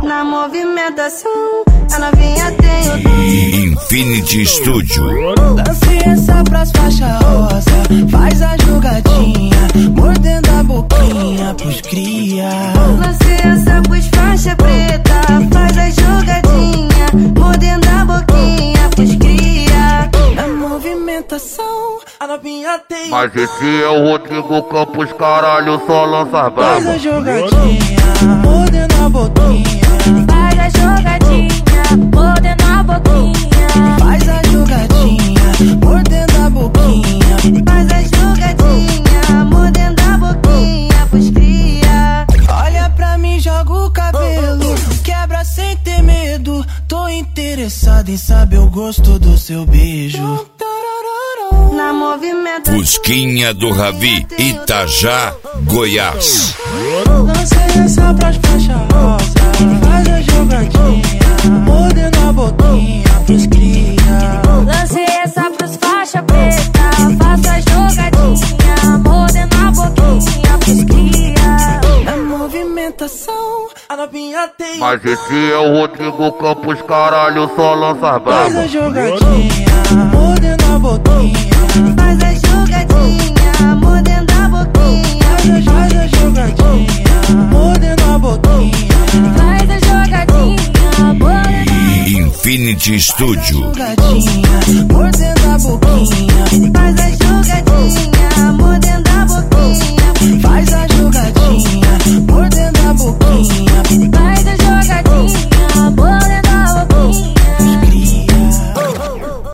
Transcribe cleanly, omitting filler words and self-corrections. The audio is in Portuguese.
Na movimentação, a novinha tem o dom. Infinity Studio. Lance essa pras faixa rosa, faz a jogadinha, mordendo a boquinha pros cria. Lance essa pros faixa preta, faz a jogadinha, mordendo a boquinha pros cria. Na movimentação, a novinha tem. Mas esse é o Rodrigo Campos, caralho, só lança brabo. Faz a jogadinha, mordendo a boquinha. Faz a jogadinha, mordendo a boquinha. Faz a jogadinha, mordendo a boquinha. Faz a jogadinha, mordendo a boquinha pros cria. Olha pra mim, joga o cabelo, quebra sem ter medo. Tô interessado em saber o gosto do seu beijo. Na movimentação, Fusquinha do Ravi, Itajá, Goiás. Lancei essa pras faixa rosa, faz a jogadinha, mordendo a boquinha pros cria. lancei essa pros faixa preta, faço a jogadinha, mordendo a boquinha pros cria. Na movimentação, a novinha tem. Mas esse é o Rodrigo Campos, caralho, só lança Faz brabo. a jogadinha, mordendo a boquinha. Faz a jogadinha, mordendo a boquinha. Faz a jogadinha, mordendo a boquinha. Faz a jogadinha, mordendo Infinity Studio. Jogadinha, mordendo a boquinha. faz